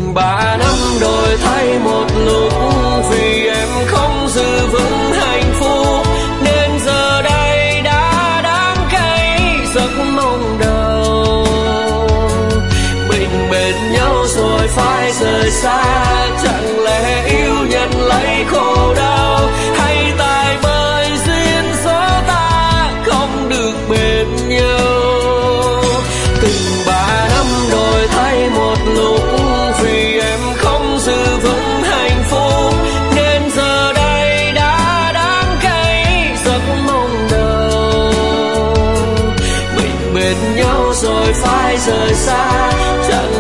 3 năm đổi thay một lúc, vì em không giữ vững hạnh phúc nên giờ đây đã đắng cay giấc mong đầu. Mình bên nhau rồi phải rời xa, chẳng lẽ yêu nhận lấy khổ đau, hay tại bởi duyên số ta không được bên nhau. Từng 3 năm đổi thay một lúc, vì em không giữ vững hạnh phúc nên giờ đây đã đắng cay giấc mong đầu. Mình bên nhau rồi phải rời xa, chẳng